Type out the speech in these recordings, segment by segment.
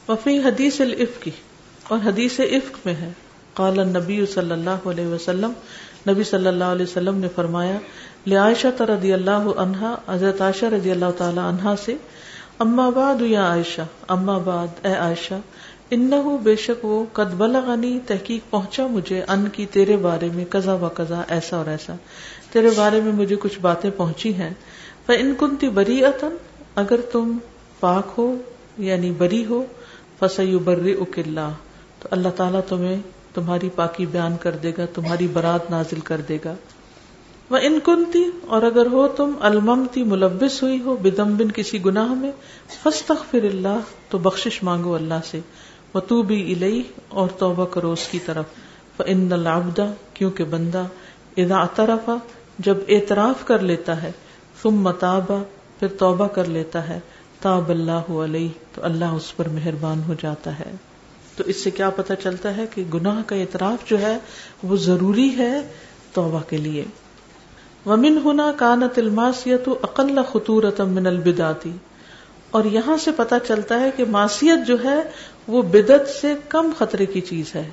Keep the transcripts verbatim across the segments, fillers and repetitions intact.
وفی حدیث الافک، اور حدیث افک میں ہے، قال النبی صلی اللہ علیہ وسلم، نبی صلی اللہ علیہ وسلم نے فرمایا، لعائشہ رضی اللہ عنہا، حضرت عائشہ رضی اللہ تعالی عنہا سے، اما بعد یا عائشہ، اما بعد اے عائشہ، انہ بے شک وہ، قد بلغنی تحقیق پہنچا مجھے، ان کی تیرے بارے میں، کذا و کذا ایسا اور ایسا، تیرے بارے میں مجھے کچھ باتیں پہنچی ہیں، فإن كنت بریئۃ، اگر تم پاک ہو یعنی بری ہو، فسیبرئک اللہ، تو اللہ تعالیٰ تمہیں تمہاری پاکی بیان کر دے گا، تمہاری برات نازل کر دے گا، وإن كنت، اور اگر ہو تم الممتی ملوث ہوئی ہو، بذنب کسی گناہ میں، فاستغفر اللہ، تو بخشش مانگو اللہ سے، وتوبی الیہ، اور توبہ کرو اس کی طرف، فإن العبد، کیونکہ بندہ، اذا اعترف، جب اعتراف کر لیتا ہے، ثم تاب، پھر توبہ کر لیتا ہے، تاب اللہ علیہ، تو اللہ اس پر مہربان ہو جاتا ہے۔ تو اس سے کیا پتہ چلتا ہے کہ گناہ کا اعتراف جو ہے وہ ضروری ہے توبہ کے لیے۔ ومن ہنا کانت المعصیۃ اقل خطورۃ من البدعۃ، اور یہاں سے پتہ چلتا ہے کہ معصیت جو ہے وہ بدعت سے کم خطرے کی چیز ہے،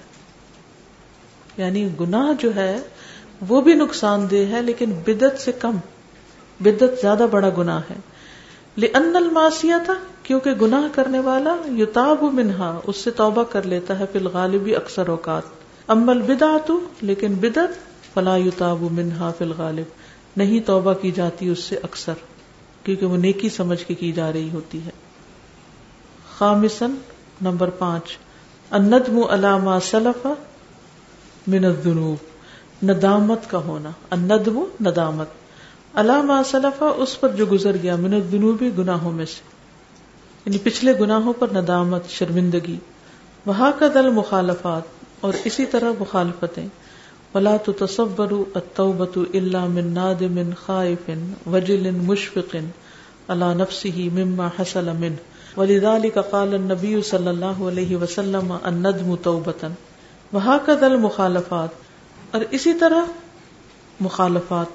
یعنی گناہ جو ہے وہ بھی نقصان دہ ہے لیکن بدعت سے کم، بدعت زیادہ بڑا گناہ ہے۔ لأن المعصیۃ، کیونکہ گناہ کرنے والا، یتاب منہا، اس سے توبہ کر لیتا ہے، فی الغالب اکثر اوقات، اما البدعۃ، لیکن بدعت، فلا یتاب منہا فی الغالب، نہیں توبہ کی جاتی اس سے اکثر، کیونکہ وہ نیکی سمجھ کے کی جا رہی ہوتی ہے۔ خامساً، نمبر پانچ، الندم علی ما سلف من الذنوب، ندامت کا ہونا، الندم ندامت، علی ما سلف، اس پر جو گزر گیا، من الذنوب، گناہوں میں سے، یعنی پچھلے گناہوں پر ندامت، شرمندگی، وہکذا المخالفات، اور اسی طرح مخالفتیں، ولا تتصور التوبة الا من نادم خائف وجل مشفق على نفسه مما حصل منه، ولذلك قال النبي صلی اللہ علیہ وسلم الندم توبة، وہکذا المخالفات، اور اسی طرح مخالفات،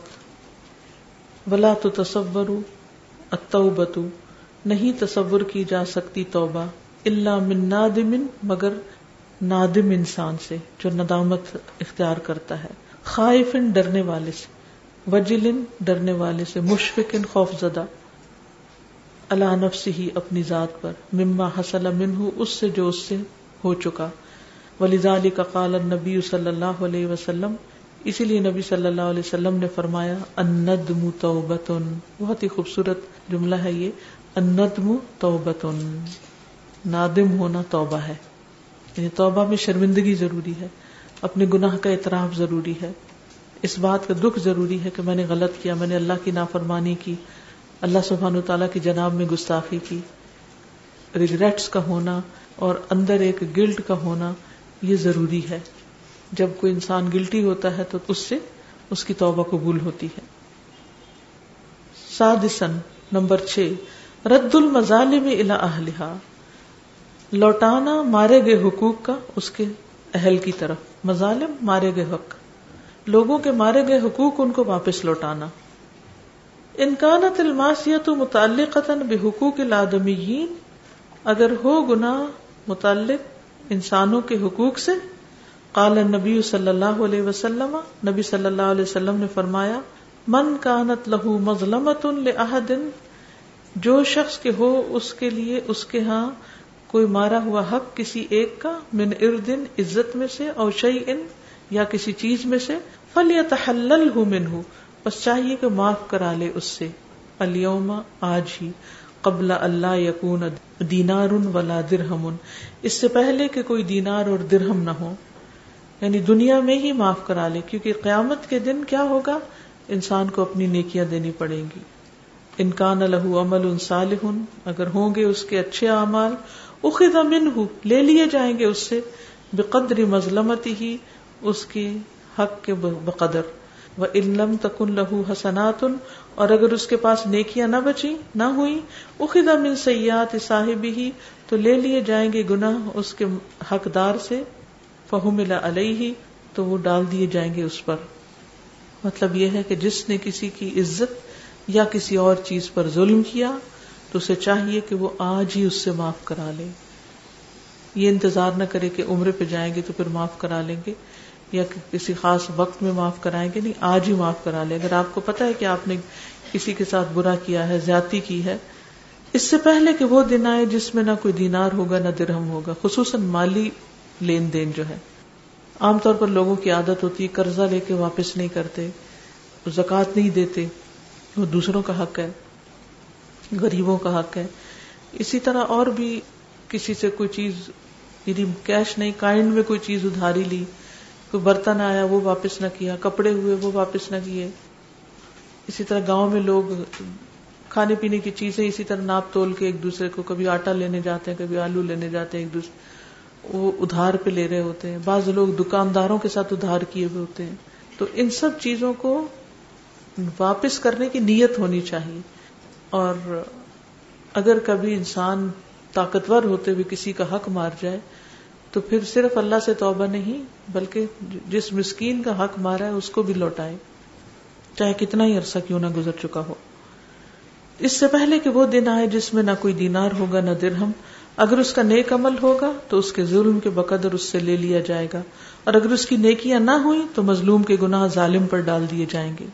ولا تتصور التوبة، نہیں تصور کی جا سکتی توبہ، الا من نادم، مگر نادم انسان سے جو ندامت اختیار کرتا ہے، خائف، ڈرنے والے سے، وجل، ڈرنے والے سے، مشفق، خوف زدہ، علی نفسہ، اپنی ذات پر، مما حصل منہ، اس سے جو اس سے ہو چکا، ولذالک قال النبی صلی اللہ علیہ وسلم، اسی لیے نبی صلی اللہ علیہ وسلم نے فرمایا، الندم توبۃ، بہت ہی خوبصورت جملہ ہے یہ، الندم توبۃ، نادم ہونا توبہ ہے، یعنی توبہ میں شرمندگی ضروری ہے، اپنے گناہ کا اعتراف ضروری ہے، اس بات کا دکھ ضروری ہے کہ میں نے غلط کیا، میں نے اللہ کی نافرمانی کی، اللہ سبحانہ وتعالیٰ کی جناب میں گستاخی کی، ریگریٹس کا ہونا اور اندر ایک گلٹ کا ہونا یہ ضروری ہے۔ جب کوئی انسان گلٹی ہوتا ہے تو اس سے اس کی توبہ قبول ہوتی ہے۔ سادساً، نمبر چھ، رد المظالم الی اہلہا، لوٹانا مارے گئے حقوق کا اس کے اہل کی طرف، مظالم مارے گئے حق، لوگوں کے مارے گئے حقوق ان کو واپس لوٹانا۔ ان کانت المعصیۃ متعلقۃ بحقوق الآدمیین، اگر ہو گناہ متعلق انسانوں کے حقوق سے، قال النبی صلی اللہ علیہ وسلم، نبی صلی اللہ علیہ وسلم نے فرمایا، من کانت لہ مظلمۃ لأحد، جو شخص کے ہو اس کے لیے اس کے ہاں کوئی مارا ہوا حق کسی ایک کا، من ارد، عزت میں سے، او شیء، یا کسی چیز میں سے، فلیتحللہ منہ، بس چاہیے کہ معاف کرا لے اس سے، الیوم، آج ہی، قبل اللہ یکون دینار ولا درہم، اس سے پہلے کہ کوئی دینار اور درہم نہ ہو، یعنی دنیا میں ہی معاف کرا لے، کیونکہ قیامت کے دن کیا ہوگا، انسان کو اپنی نیکیاں دینی پڑیں گی۔ ان کان لہ عمل صالح، اگر ہوں گے اس کے اچھے اعمال، اخذ منہ، لے لیے جائیں گے اس سے، بقدر مظلمتہ، اس کے حق کے بقدر، وَإِن لَمْ تَكُنْ لَهُ حَسَنَاتٌ، اور اگر اس کے پاس نیکیاں نہ بچی نہ ہوئی، اخذ من سیئات صاحبہ، تو لے لیے جائیں گے گناہ اس کے حقدار سے، فحمل علیہ، تو وہ ڈال دیے جائیں گے اس پر۔ مطلب یہ ہے کہ جس نے کسی کی عزت یا کسی اور چیز پر ظلم کیا تو اسے چاہیے کہ وہ آج ہی اس سے معاف کرا لے، یہ انتظار نہ کرے کہ عمرے پہ جائیں گے تو پھر معاف کرا لیں گے یا کسی خاص وقت میں معاف کرائیں گے، نہیں، آج ہی معاف کرا لیں. اگر آپ کو پتا ہے کہ آپ نے کسی کے ساتھ برا کیا ہے، زیادتی کی ہے، اس سے پہلے کہ وہ دن آئے جس میں نہ کوئی دینار ہوگا نہ درہم ہوگا. خصوصاً مالی لین دین جو ہے، عام طور پر لوگوں کی عادت ہوتی ہے قرضہ لے کے واپس نہیں کرتے، زکوٰۃ نہیں دیتے، وہ دوسروں کا حق ہے، غریبوں کا حق ہے. اسی طرح اور بھی کسی سے کوئی چیز، یعنی کیش نہیں، کائنڈ میں کوئی چیز ادھاری لی، کوئی برتن آیا وہ واپس نہ کیا، کپڑے ہوئے وہ واپس نہ کیے. اسی طرح گاؤں میں لوگ کھانے پینے کی چیزیں اسی طرح ناپ تول کے ایک دوسرے کو، کبھی آٹا لینے جاتے ہیں، کبھی آلو لینے جاتے ہیں، ایک دوسرے وہ ادھار پہ لے رہے ہوتے ہیں. بعض لوگ دکانداروں کے ساتھ ادھار کیے ہوئے ہوتے ہیں. تو ان سب چیزوں کو واپس کرنے کی نیت ہونی چاہیے. اور اگر کبھی انسان طاقتور ہوتے ہوئے کسی کا حق مار جائے تو پھر صرف اللہ سے توبہ نہیں بلکہ جس مسکین کا حق مارا ہے اس کو بھی لوٹائے، چاہے کتنا ہی عرصہ کیوں نہ گزر چکا ہو. اس سے پہلے کہ وہ دن آئے جس میں نہ کوئی دینار ہوگا نہ درہم. اگر اس کا نیک عمل ہوگا تو اس کے ظلم کے بقدر اس سے لے لیا جائے گا، اور اگر اس کی نیکیاں نہ ہوئی تو مظلوم کے گناہ ظالم پر ڈال دیے جائیں گے.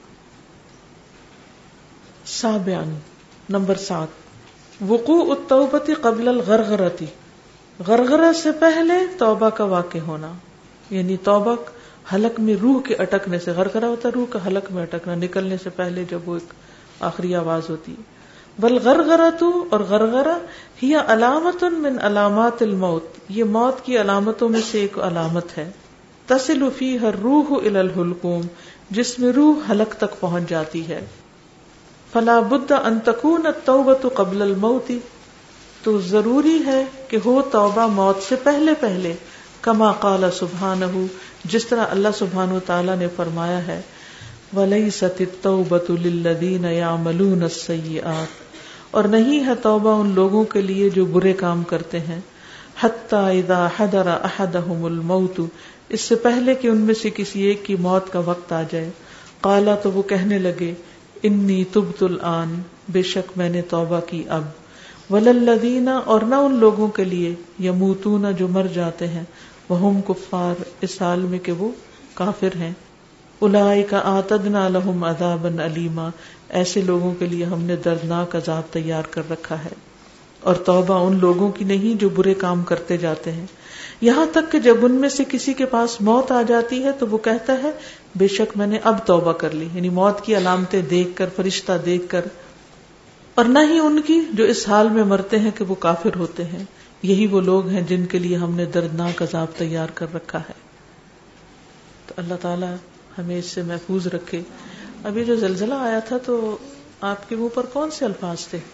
سابعاً، نمبر سات، وقوع التوبۃ قبل الغرغرۃ، غرغرہ سے پہلے توبہ کا واقع ہونا. یعنی توبہ حلق میں روح کے اٹکنے سے، غرغرہ ہوتا ہے روح کا حلق میں اٹکنا، نکلنے سے پہلے جب وہ ایک آخری آواز ہوتی ہے. والغرغرۃ، اور غرغرہ ہی علامۃ من علامات الموت، یہ موت کی علامتوں میں سے ایک علامت ہے. تصل فیہا الروح الی الحلقوم، جس میں روح حلق تک پہنچ جاتی ہے. فلا بد ان تکون التوبۃ قبل الموت، تو ضروری ہے کہ ہو توبہ موت سے پہلے پہلے. کما قال سبحانہ، جس طرح اللہ سبحانہ تعالیٰ نے فرمایا ہے، وَلَيْسَتِ التَّوْبَةُ لِلَّذِينَ يَعْمَلُونَ السَّيِّئَاتِ، اور نہیں ہے توبہ ان لوگوں کے لیے جو برے کام کرتے ہیں. حَتَّى إِذَا حَضَرَ أَحَدَهُمُ الْمَوْتُ، اس سے پہلے کہ ان میں سے کسی ایک کی موت کا وقت آ جائے. قَالَ، تو وہ کہنے لگے، انی تبت الآن، بے شک میں نے توبہ کی اب. وَلَلَّذِينَ، اور نہ ان لوگوں کے لیے، یموتون جو مر جاتے ہیں، وَهُمْ کفار، اس حال میں کہ وہ کافر ہیں. اولئک اعتدنا لهم عذابا علیما، ایسے لوگوں کے لیے ہم نے دردناک عذاب تیار کر رکھا ہے. اور توبہ ان لوگوں کی نہیں جو برے کام کرتے جاتے ہیں، یہاں تک کہ جب ان میں سے کسی کے پاس موت آ جاتی ہے تو وہ کہتا ہے بے شک میں نے اب توبہ کر لی، یعنی موت کی علامتیں دیکھ کر، فرشتہ دیکھ کر. اور نہ ہی ان کی جو اس حال میں مرتے ہیں کہ وہ کافر ہوتے ہیں. یہی وہ لوگ ہیں جن کے لیے ہم نے دردناک عذاب تیار کر رکھا ہے. تو اللہ تعالی ہمیں اس سے محفوظ رکھے. ابھی جو زلزلہ آیا تھا تو آپ کے منہ پر کون سے الفاظ تھے؟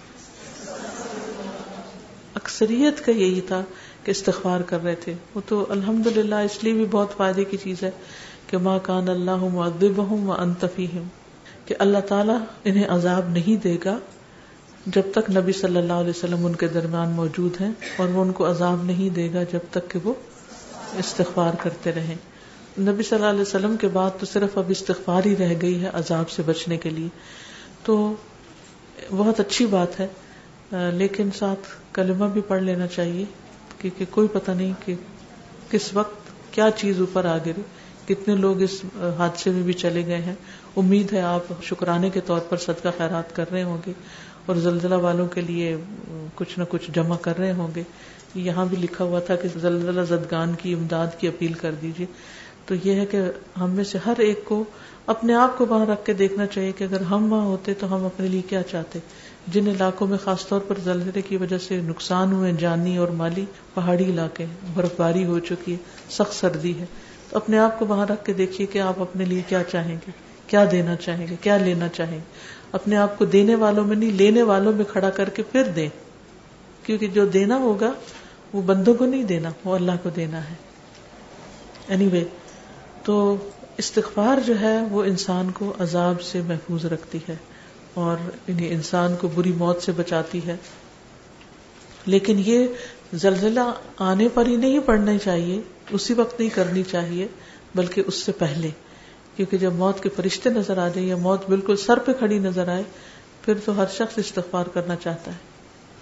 اکثریت کا یہی تھا کہ استغفار کر رہے تھے. وہ تو الحمدللہ اس لیے بھی بہت فائدے کی چیز ہے کہ ما کان اللہ معذبہم وانت فیہم، کہ اللہ تعالیٰ انہیں عذاب نہیں دے گا جب تک نبی صلی اللہ علیہ وسلم ان کے درمیان موجود ہیں، اور وہ ان کو عذاب نہیں دے گا جب تک کہ وہ استغفار کرتے رہیں. نبی صلی اللہ علیہ وسلم کے بعد تو صرف اب استغفار ہی رہ گئی ہے عذاب سے بچنے کے لیے. تو بہت اچھی بات ہے، لیکن ساتھ کلمہ بھی پڑھ لینا چاہیے، کیونکہ کوئی پتہ نہیں کہ کس وقت کیا چیز اوپر آ گری. کتنے لوگ اس حادثے میں بھی چلے گئے ہیں. امید ہے آپ شکرانے کے طور پر صدقہ خیرات کر رہے ہوں گے اور زلزلہ والوں کے لیے کچھ نہ کچھ جمع کر رہے ہوں گے. یہاں بھی لکھا ہوا تھا کہ زلزلہ زدگان کی امداد کی اپیل کر دیجیے. تو یہ ہے کہ ہم میں سے ہر ایک کو اپنے آپ کو وہاں رکھ کے دیکھنا چاہیے کہ اگر ہم وہاں ہوتے تو ہم اپنے لیے کیا چاہتے. جن علاقوں میں خاص طور پر زلزلے کی وجہ سے نقصان ہوئے جانی اور مالی، پہاڑی علاقے، برف باری ہو چکی ہے، سخت سردی ہے، تو اپنے آپ کو وہاں رکھ کے دیکھیے کہ آپ اپنے لیے کیا چاہیں گے، کیا دینا چاہیں گے، کیا لینا چاہیں گے. اپنے آپ کو دینے والوں میں نہیں، لینے والوں میں کھڑا کر کے پھر دیں، کیونکہ جو دینا ہوگا وہ بندوں کو نہیں دینا، وہ اللہ کو دینا ہے. اینی وے تو استغفار جو ہے وہ انسان کو عذاب سے محفوظ رکھتی ہے اور انہیں انسان کو بری موت سے بچاتی ہے. لیکن یہ زلزلہ آنے پر ہی نہیں پڑھنا چاہیے، اسی وقت نہیں کرنی چاہیے، بلکہ اس سے پہلے، کیونکہ جب موت کے فرشتے نظر آ جائیں یا موت بالکل سر پہ کھڑی نظر آئے پھر تو ہر شخص استغفار کرنا چاہتا ہے.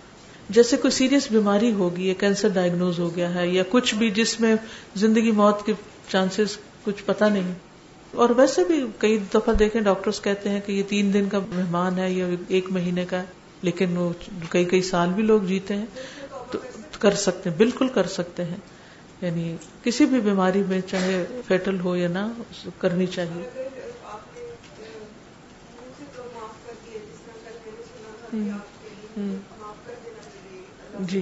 جیسے کوئی سیریس بیماری ہوگی یا کینسر ڈائگنوز ہو گیا ہے یا کچھ بھی جس میں زندگی موت کے چانسز کچھ پتہ نہیں. اور ویسے بھی کئی دفعہ دیکھیں ڈاکٹرز کہتے ہیں کہ یہ تین دن کا مہمان ہے یا ایک مہینے کا ہے, لیکن وہ کئی کئی سال بھی لوگ جیتے ہیں. تو کر سکتے ہیں, بالکل کر سکتے ہیں. یعنی کسی بھی بیماری میں چاہے فیٹل ہو یا نہ کرنی چاہیے. جی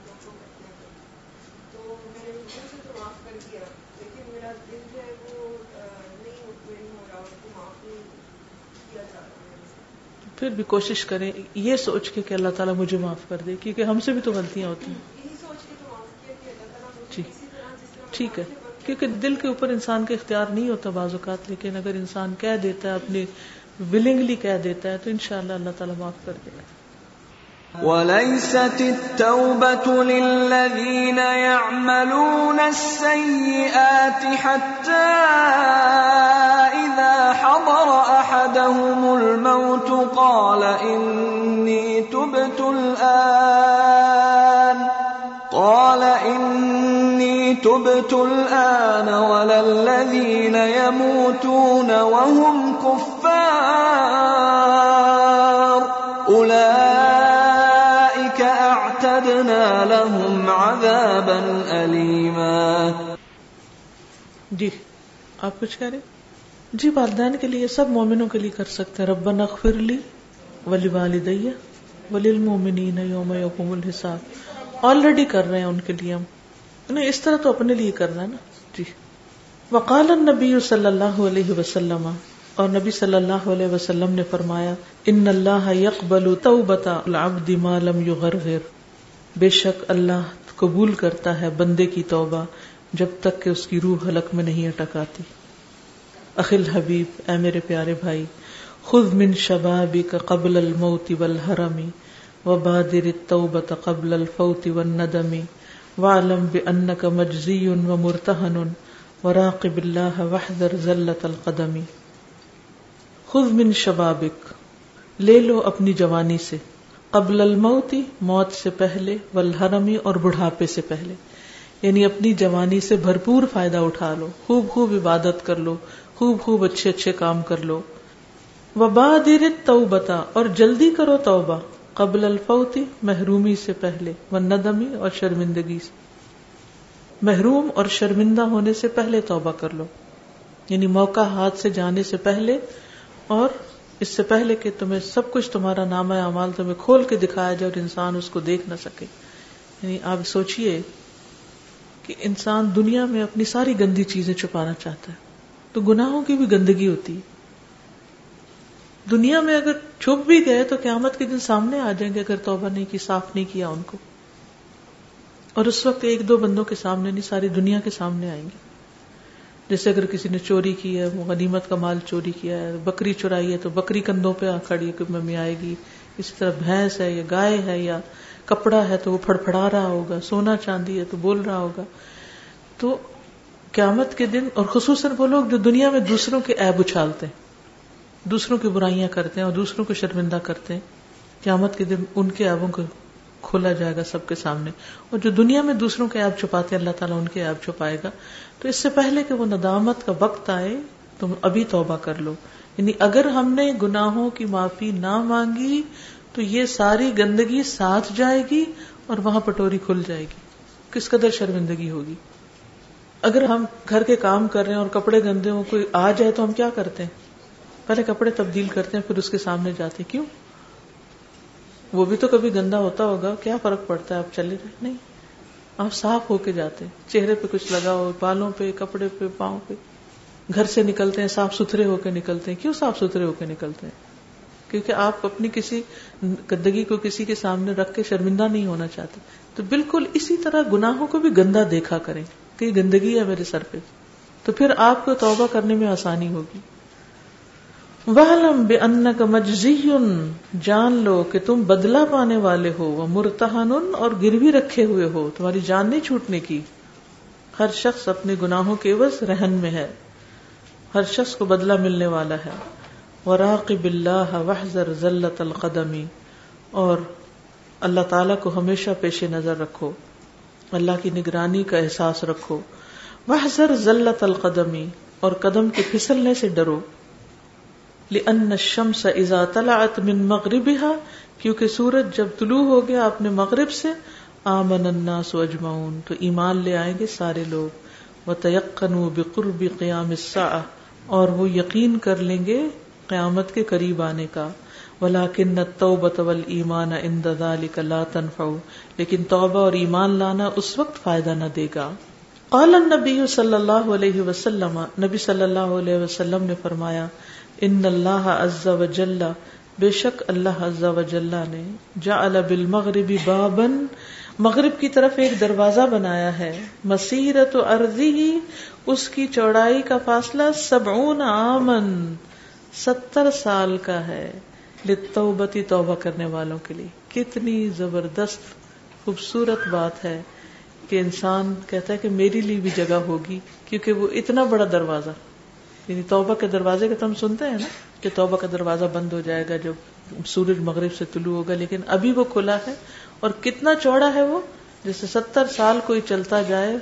پھر بھی کوشش کریں یہ سوچ کے کہ اللہ تعالیٰ مجھے معاف کر دے, کیونکہ ہم سے بھی تو غلطیاں ہوتی ہیں. جی ٹھیک ہے, کیونکہ دل کے اوپر انسان کا اختیار نہیں ہوتا بعض اوقات, لیکن اگر انسان کہہ دیتا ہے اپنی ولنگلی کہہ دیتا ہے تو انشاءاللہ اللہ تعالیٰ معاف کر دے گا. وَلَيْسَتِ التَّوْبَةُ لِلَّذِينَ يَعْمَلُونَ السَّيِّئَاتِ حَتَّى إِذَا حَضَرَ أَحَدَهُمُ الْمَوْتُ قَالَ إِنِّي تُبْتُ الْآنَ قَالَ إِنِّي تُبْتُ الْآنَ وَلَا الَّذِينَ يَمُوتُونَ وَهُمْ كُفَّارٌ أُولَئِكَ أَعْتَدْنَا لَهُمْ عَذَابًا أَلِيمًا. جی آپ کچھ کہہ رہے؟ جی والدین کے لیے سب مومنوں کے لیے کر سکتے ہیں. ربنا اغفر لی ولوالدی وللمؤمنین یوم یقوم الحساب. آلریڈی کر رہے ہیں ان کے لیے ہم, نہیں اس طرح تو اپنے لیے کرنا ہے نا. جی وقال النبی صلی اللہ علیہ وسلم, اور نبی صلی اللہ علیہ وسلم نے فرمایا, ان اللہ یقبل توبۃ العبد ما لم یغرغر, بے شک اللہ قبول کرتا ہے بندے کی توبہ جب تک کہ اس کی روح حلق میں نہیں اٹک آتی. اخی الحبیب, اے میرے پیارے بھائی, خذ من شبابک قبل الموت والحرم وبادر التوبۃ قبل الفوت والندم واعلم بانک مجزی ومرتہن وراقب اللہ واحذر زلۃ القدم. خذ من شبابک, لے لو اپنی جوانی سے, قبل الموت, موت سے پہلے, والحرم, اور بڑھاپے سے پہلے. یعنی اپنی جوانی سے بھرپور فائدہ اٹھا لو, خوب خوب عبادت کر لو, خوب خوب اچھے اچھے کام کر لو. وبادر التوبۃ, اور جلدی کرو توبہ, قبل الفوت, محرومی سے پہلے, والندم, اور شرمندگی سے. محروم اور شرمندہ ہونے سے پہلے توبہ کر لو, یعنی موقع ہاتھ سے جانے سے پہلے, اور اس سے پہلے کہ تمہیں سب کچھ تمہارا نامہ اعمال تمہیں کھول کے دکھایا جائے اور انسان اس کو دیکھ نہ سکے. یعنی آپ سوچئے کہ انسان دنیا میں اپنی ساری گندی چیزیں چھپانا چاہتا ہے, تو گناہوں کی بھی گندگی ہوتی ہے. دنیا میں اگر چھپ بھی گئے تو قیامت کے دن سامنے آ جائیں گے اگر توبہ نہیں کی, صاف نہیں کیا ان کو. اور اس وقت ایک دو بندوں کے سامنے نہیں, ساری دنیا کے سامنے آئیں گے. جیسے اگر کسی نے چوری کی ہے, وہ غنیمت کا مال چوری کیا ہے, بکری چرائی ہے تو بکری کندھوں پہ آ کھڑی میں آئے گی. اسی طرح بھینس ہے یا گائے ہے یا کپڑا ہے تو وہ پھڑ پھڑا رہا ہوگا, سونا چاندی ہے تو بول رہا ہوگا. تو قیامت کے دن, اور خصوصاً وہ لوگ جو دنیا میں دوسروں کے عیب اچھالتے ہیں, دوسروں کی برائیاں کرتے ہیں اور دوسروں کو شرمندہ کرتے ہیں, قیامت کے دن ان کے عیبوں کو کھولا جائے گا سب کے سامنے. اور جو دنیا میں دوسروں کے عیب چھپاتے ہیں اللہ تعالیٰ ان کے عیب چھپائے گا. تو اس سے پہلے کہ وہ ندامت کا وقت آئے تم ابھی توبہ کر لو. یعنی اگر ہم نے گناہوں کی معافی نہ مانگی تو یہ ساری گندگی ساتھ جائے گی اور وہاں پٹوری کھل جائے گی. کس قدر شرمندگی ہوگی. اگر ہم گھر کے کام کر رہے ہیں اور کپڑے گندے ہوں, کوئی آ جائے تو ہم کیا کرتے ہیں, پہلے کپڑے تبدیل کرتے ہیں پھر اس کے سامنے جاتے ہیں. کیوں؟ وہ بھی تو کبھی گندا ہوتا ہوگا, کیا فرق پڑتا ہے, آپ چلے جائیں. نہیں, آپ صاف ہو کے جاتے ہیں, چہرے پہ کچھ لگا ہو, بالوں پہ, کپڑے پہ, پاؤں پہ. گھر سے نکلتے ہیں صاف ستھرے ہو کے نکلتے ہیں. کیوں صاف ستھرے ہو کے نکلتے ہیں؟ کیونکہ آپ اپنی کسی گندگی کو کسی کے سامنے رکھ کے شرمندہ نہیں ہونا چاہتے. تو بالکل اسی طرح گناہوں کو بھی گندا دیکھا کریں کہ گندگی ہے میرے سر پہ, تو پھر آپ کو توبہ کرنے میں آسانی ہوگی. وَاعْلَمْ بِأَنَّكَ مَجْزِيٌّ, جان لو کہ تم بدلہ پانے والے ہو, وَمُرْتَحَنٌ, اور گروی رکھے ہوئے ہو, تمہاری جان نہیں چھوٹنے کی. ہر شخص اپنے گناہوں کے عوض رہن میں ہے, ہر شخص کو بدلہ ملنے والا ہے. وَرَاقِبِ اللَّهَ وَاحْذَرْ زَلَّةَ الْقَدَمِ, اور اللہ تعالیٰ کو ہمیشہ پیش نظر رکھو، اللہ کی نگرانی کا احساس رکھو. واحذر زلۃ القدم، اور قدم کے پھسلنے سے ڈرو. لأن الشمس اذا طلعت من مغربها، کیونکہ سورج جب طلوع ہو گیا اپنے مغرب سے، آمن الناس اجمعون، تو ایمان لے آئیں گے سارے لوگ. وتيقنوا بقرب قیام الساعة، اور وہ یقین کر لیں گے قیامت کے قریب آنے کا. ولكن التوبة والایمان عند ذلك لا تنفع، لیکن توبہ اور ایمان لانا اس وقت فائدہ نہ دے گا. قال النبی صلی اللہ علیہ وسلم، نبی صلی اللہ علیہ وسلم نے فرمایا، ان اللہ عز وجل، بے شک اللہ عز وجل نے، جعل بالمغرب بابا، مغرب کی طرف ایک دروازہ بنایا ہے، مسیرت ارضہ، اس کی چوڑائی کا فاصلہ سبعون عامن، ستر سال کا ہے، للتوبتی، توبہ کرنے والوں کے لیے. کتنی زبردست خوبصورت بات ہے کہ انسان کہتا ہے کہ میری لیے بھی جگہ ہوگی، کیونکہ وہ اتنا بڑا دروازہ، یعنی توبہ کے دروازے کا تو ہم سنتے ہیں نا کہ توبہ کا دروازہ بند ہو جائے گا جب سورج مغرب سے طلوع ہوگا، لیکن ابھی وہ کھلا ہے. اور کتنا چوڑا ہے وہ، جیسے ستر سال کوئی چلتا جائے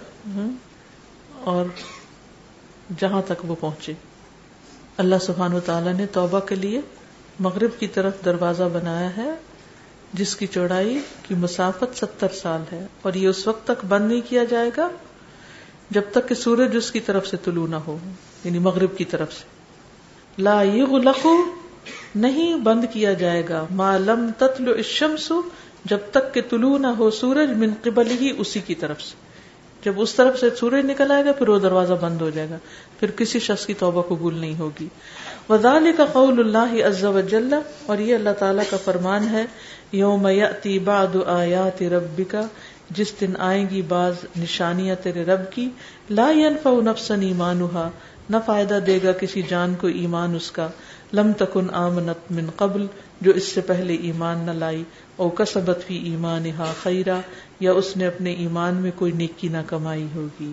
اور جہاں تک وہ پہنچے. اللہ سبحانہ و تعالیٰ نے توبہ کے لیے مغرب کی طرف دروازہ بنایا ہے جس کی چوڑائی کی مسافت ستر سال ہے، اور یہ اس وقت تک بند نہیں کیا جائے گا جب تک کہ سورج اس کی طرف سے طلوع نہ ہو، یعنی مغرب کی طرف سے. لا یغلق، نہیں بند کیا جائے گا، ما لم تطلع الشمس، جب تک کہ طلوع نہ ہو سورج، من قبلہ، اسی کی طرف سے. جب اس طرف سے سورج نکل آئے گا پھر وہ دروازہ بند ہو جائے گا، پھر کسی شخص کی توبہ قبول نہیں ہوگی. وذالک قول اللہ عز وجل، اور یہ اللہ تعالیٰ کا فرمان ہے، یوم یأتی بعض آیات ربک، جس دن آئیں گی بعض نشانیاں تیرے رب کی، لا ینفع نفسا ایمانھا، نہ فائدہ دے گا کسی جان کو ایمان اس کا، لم تکن آمنت من قبل، جو اس سے پہلے ایمان نہ لائی، او کسبت فی ایمانھا خیرا، یا اس نے اپنے ایمان میں کوئی نیکی نہ کمائی ہوگی.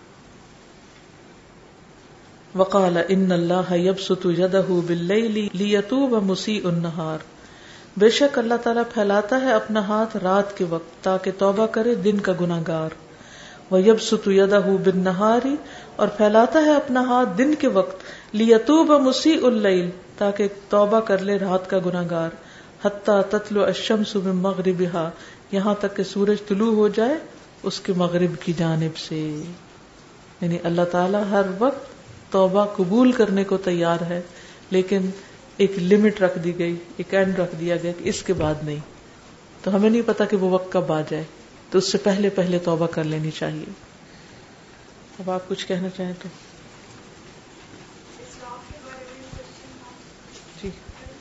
وقال ان اللہ یبسط یدہ باللیل لیتوب مسیء النہار، بے شک اللہ تعالیٰ پھیلاتا ہے اپنا ہاتھ رات کے وقت تاکہ توبہ کرے دن کا گناہگار. ویبسط یدہ بالنہار، اور پھیلاتا ہے اپنا ہاتھ دن کے وقت، لیتوب مسیء اللیل، تاکہ توبہ کر لے رات کا گناہگار. حتی تطلع الشمس من مغربہا، یہاں تک کہ سورج طلوع ہو جائے اس کے مغرب کی جانب سے. یعنی اللہ تعالیٰ ہر وقت توبہ قبول کرنے کو تیار ہے، لیکن ایک لمٹ رکھ دی گئی، ایک اینڈ رکھ دیا گیا کہ اس کے بعد نہیں. تو ہمیں نہیں پتا کہ وہ وقت کب آ جائے، تو اس سے پہلے پہلے توبہ کر لینی چاہیے. اب آپ کچھ کہنا چاہیں تو جی.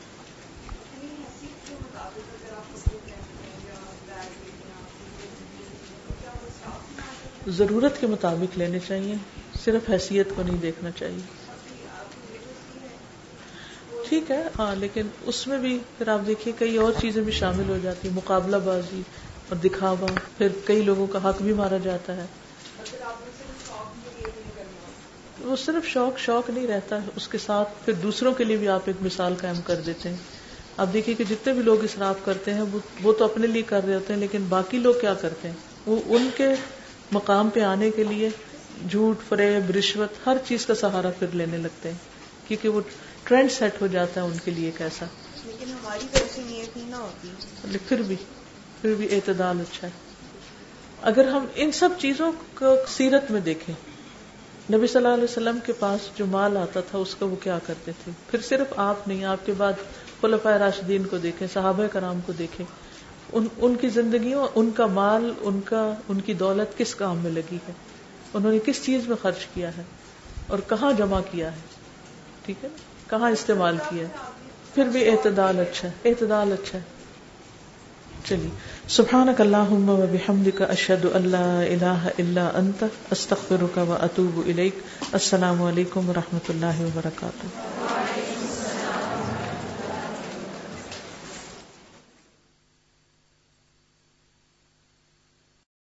ضرورت کے مطابق لینے چاہیے، صرف حیثیت کو نہیں دیکھنا چاہیے. ٹھیک ہے ہاں، لیکن اس میں بھی پھر آپ دیکھیے کئی اور چیزیں بھی شامل ہو جاتی ہیں، مقابلہ بازی اور دکھاوا، پھر کئی لوگوں کا حق بھی مارا جاتا ہے. وہ صرف شوق شوق نہیں رہتا ہے، اس کے ساتھ پھر دوسروں کے لیے بھی آپ ایک مثال قائم کر دیتے ہیں. آپ دیکھیے کہ جتنے بھی لوگ اسراف کرتے ہیں وہ تو اپنے لیے کر رہے ہوتے ہیں، لیکن باقی لوگ کیا کرتے ہیں، وہ ان کے مقام پہ آنے کے لیے جھوٹ، فریب، رشوت، ہر چیز کا سہارا پھر لینے لگتے ہیں، کیونکہ وہ ٹرینڈ سیٹ ہو جاتا ہے ان کے لیے کیسا. لیکن ہماری طرف سے نیت نہیں نہ ہوتی. پھر بھی پھر بھی اعتدال اچھا ہے. اگر ہم ان سب چیزوں کو سیرت میں دیکھیں، نبی صلی اللہ علیہ وسلم کے پاس جو مال آتا تھا اس کا وہ کیا کرتے تھے. پھر صرف آپ نہیں، آپ کے بعد خلفائے راشدین کو دیکھیں، صحابہ کرام کو دیکھیں، ان ان کی زندگیوں، ان کا مال، ان کا ان کی دولت کس کام میں لگی ہے، انہوں نے کس چیز میں خرچ کیا ہے اور کہاں جمع کیا ہے، ٹھیک ہے، کہاں استعمال کیا ہے. پھر بھی اعتدال اچھا ہے، اعتدال اچھا ہے. چلیے، سبحانک اللہم و بحمدک، اشہد ان لا الہ الا انت، استغفرک و اتوب الیک. السلام علیکم و رحمۃ اللہ وبرکاتہ.